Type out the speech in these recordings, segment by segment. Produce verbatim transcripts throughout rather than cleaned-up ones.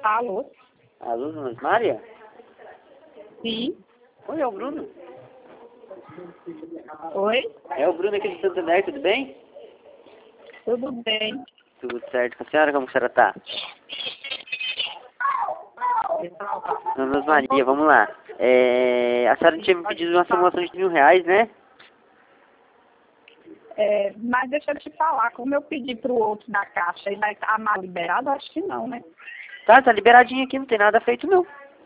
Alô? Alô, Dona Maria? Sim. Oi, é o Bruno. Oi? É o Bruno aqui de Santo André, tudo bem? Tudo bem? Tudo certo com a senhora? Como a senhora tá? Dona Maria, vamos lá. É, a senhora tinha me pedido uma simulação de mil reais, né? É, mas deixa eu te falar, como eu pedi pro outro da caixa, ele vai estar mal liberado? Acho que não, né? Tá, tá liberadinho aqui, não tem nada feito não.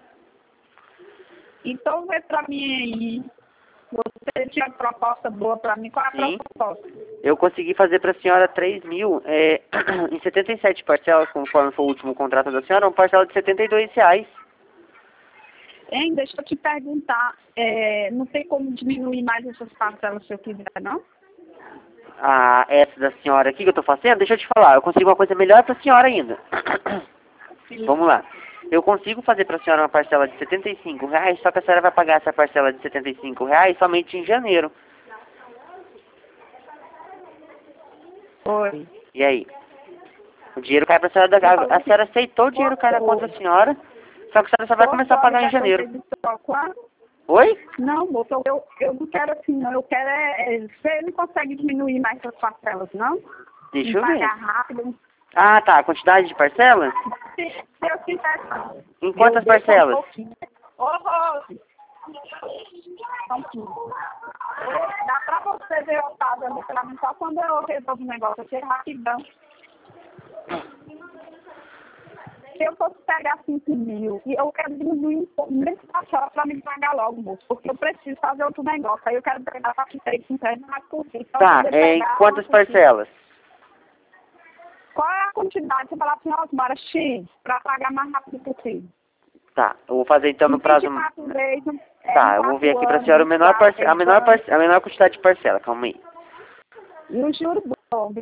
Então vê pra mim aí. Você tinha proposta boa pra mim? Qual é a Sim. proposta? Eu consegui fazer pra senhora três mil é, em setenta e sete parcelas, conforme foi o último contrato da senhora, uma parcela de setenta e dois reais. Hein, deixa eu te perguntar, é, não tem como diminuir mais essas parcelas se eu quiser, não? Ah, essa da senhora aqui que eu tô fazendo, deixa eu te falar, eu consigo uma coisa melhor pra senhora ainda. Sim. Vamos lá. Eu consigo fazer pra senhora uma parcela de setenta e cinco reais, só que a senhora vai pagar essa parcela de setenta e cinco reais somente em janeiro. Oi. E aí? O dinheiro cai pra senhora da casa. A senhora aceitou o dinheiro cair na conta da senhora, só que a senhora só vai começar a pagar em janeiro. Oi? Não, moço, eu, eu não quero assim, não. Eu quero é, é, você não consegue diminuir mais essas parcelas, não? Deixa eu ver. Pagar rápido. Ah, tá. A quantidade de parcela? Se, se eu quiser. Em quantas eu deixo um parcelas? pouquinho. Ô, Rose. Só um pouquinho. Dá pra você ver o caso ali pra mim só quando eu resolvo o negócio. Eu chego rapidão. Se eu fosse pegar cinco mil, e eu quero diminuir um pouco, mesmo parcela pra me pagar logo, moço, porque eu preciso fazer outro negócio. Aí eu quero pegar pra que três, cinco reais mais por cento. Tá, é, em quantas parcelas? Qual é a quantidade? Você fala assim, Osmara, X, pra pagar mais rápido possível. Tá, eu vou fazer então no prazo... Vezes, Tá, é, eu vou ver aqui pra anos, senhora o menor quatro, parce... a, menor parce... a menor quantidade de parcela, calma aí. E o juro bom.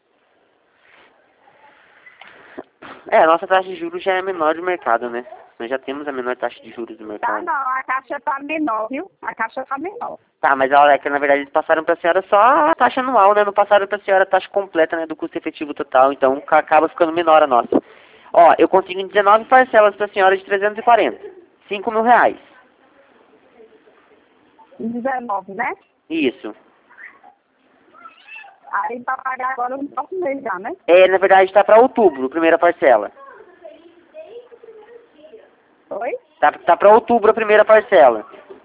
É, a nossa taxa de juros já é a menor do mercado, né? Nós já temos a menor taxa de juros do Tá, mercado. não, a caixa tá menor, viu? A caixa tá menor. Tá, mas olha, é que na verdade eles passaram pra senhora só a taxa anual, né? Não passaram pra senhora a taxa completa, né? Do custo efetivo total, então ca- acaba ficando menor a nossa. Ó, eu consigo em dezenove parcelas pra senhora de trezentos e quarenta. cinco mil reais. dezenove, né? Isso. Aí pra pagar agora no próximo mês já, né? É, na verdade tá pra outubro, primeira parcela. Oi? Tá, tá pra outubro a primeira parcela.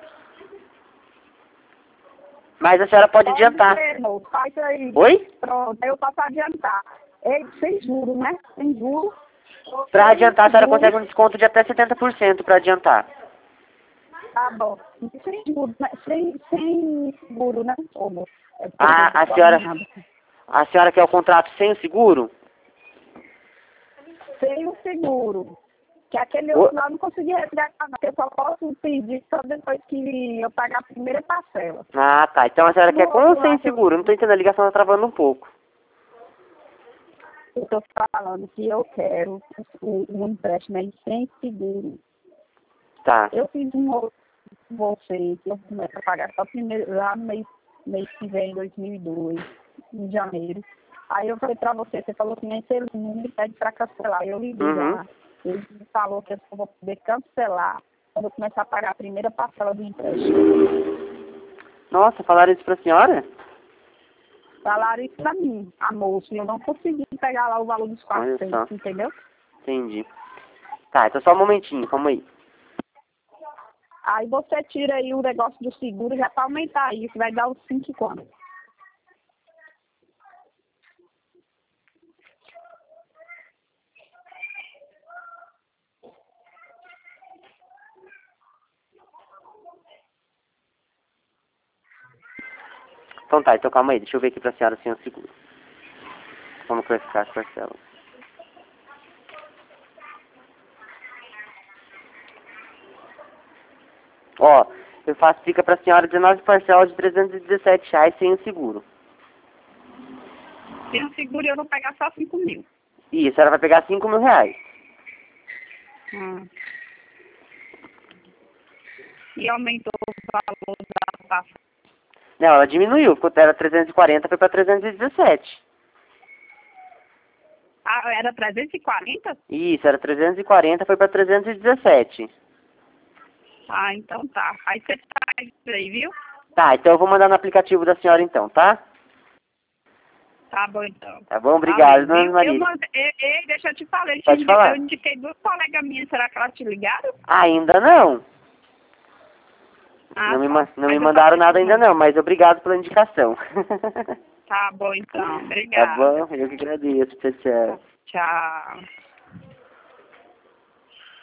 Mas a senhora pode, Pode adiantar. ser, moço, faz aí. Oi? Pronto, aí eu posso adiantar. É sem juros, né? Sem juros. Pra adiantar, a senhora Juros. consegue um desconto de até setenta por cento pra adiantar. Tá bom. Sem juros, né? Sem, sem seguro, né? Ô, moço. É porque eu Ah, tô a senhora, falando. a senhora quer o contrato sem o seguro? Sem o seguro. Que aquele O- outro lá eu não consegui resgatar, não. Eu só posso pedir só depois que eu pagar a primeira parcela. Ah, tá. Então a senhora No quer com ou outro sem lá que eu, seguro? Eu não tô entendendo, a ligação tá travando um pouco. eu tô falando que eu quero o, o empréstimo aí sem seguro. Tá. Eu fiz um outro com você, que eu começo a pagar só primeiro, lá no mês, mês que vem, dois mil e dois, em janeiro. Aí eu falei pra você, você falou que nem seu número pede pra cancelar. Eu liguei Uhum. lá, ele me falou que eu só vou poder cancelar quando eu começar a pagar a primeira parcela do empréstimo. Nossa, falaram isso pra senhora? Falaram isso pra mim, a moça, e eu não consegui pegar lá o valor dos Olha quatrocentos, só. entendeu? Entendi. Tá, então só um momentinho, calma aí. Aí você tira aí o negócio do seguro já pra aumentar isso, vai dar os cinco e quanto? Então tá, então calma aí, deixa eu ver aqui pra senhora sem o seguro. Como que vai ficar as parcelas? Ó, eu faço, fica pra senhora dezenove parcelas de trezentos e dezessete reais sem o seguro. Se o seguro eu não pegar só cinco mil. Isso, a senhora vai pegar cinco mil reais. Hum. E aumentou o valor da taxa. Não, ela diminuiu, ficou, era trezentos e quarenta, foi pra trezentos e dezessete. Ah, era trezentos e quarenta? Isso, era trezentos e quarenta, foi para trezentos e dezessete. Ah, então tá. Aí você traz isso aí, viu? Tá, então eu vou mandar no aplicativo da senhora então, tá? Tá bom, então. Tá bom? Obrigado, Valeu, dona viu? Eu Maria. mandei, ei, ei, deixa eu te falar, eu, te Pode indi- falar. eu indiquei duas colegas minhas, será que elas te ligaram? Ainda não. Ah, Não me, tá. ma- não me Mas eu mandaram passei nada pro ainda número. não, mas obrigado pela indicação. Tá bom, então. Tá Obrigada. bom? Eu que agradeço, tchau, tchau. Tchau.